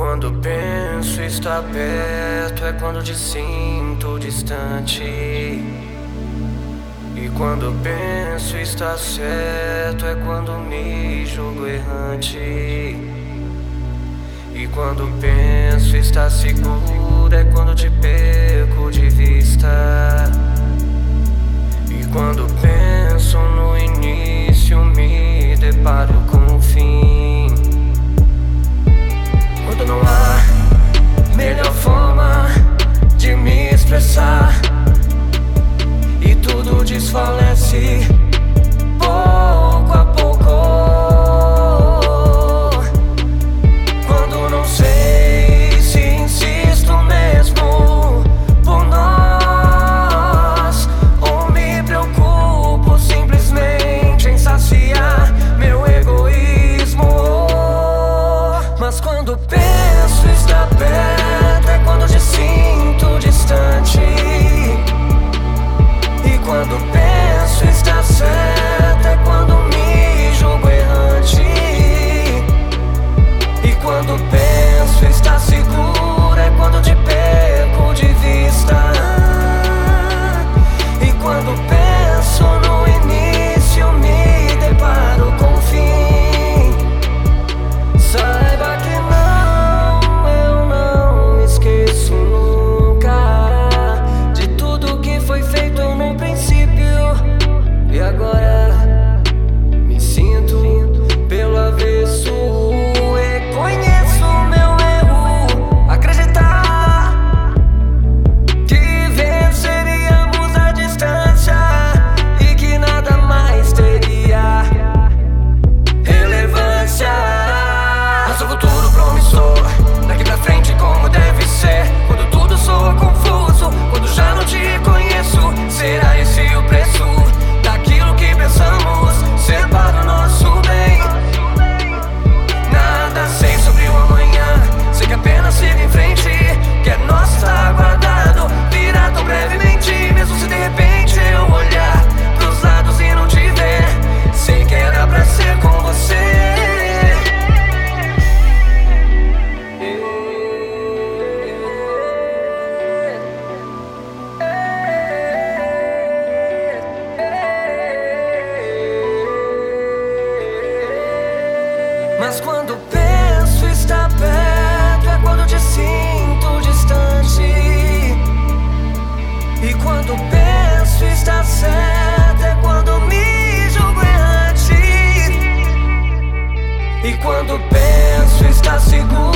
quando penso estar perto, é quando te sinto distante. E quando penso estar certo, é quando me julgo errante. E quando penso estar seguro, é quando te perco de vista. E quando penso no início, me deparo com o fim. Quando não há melhor forma de me expressar e tudo desfalece pouco a pouco. Quando não sei se insisto mesmo por nós, ou me preocupo simplesmente em saciar meu egoísmo. Mas quando penso estar perto, é quando te sinto distante. E quando penso estar certo, é quando me julgo errante. E quando penso estar seguro, é quando te perco de vista. E quando penso no início, me deparo com o fim. Saiba que eu não esqueço nunca de tudo que foi feito no princípio. E agora me sinto pelo avesso. Reconheço meu erro, acreditar que venceríamos a distância e que nada mais teria relevância. Nosso futuro promissor, daqui pra frente como deve ser. Quando tudo soa confuso, quando já não te conheço, será esse o preço daquilo que pensamos ser para o nosso bem? Nda sei sobre o amanhã, sei que apenas sigo em frente, que é nosso estar guardado, virá tão brevemente. Mesmo se de repente eu olhar pros lados e não te ver, sei que era pra ser com você. Mas quando penso estar perto, é quando te sinto distante. E quando penso estar certo, é quando me julgo errante. E quando penso estar seguro,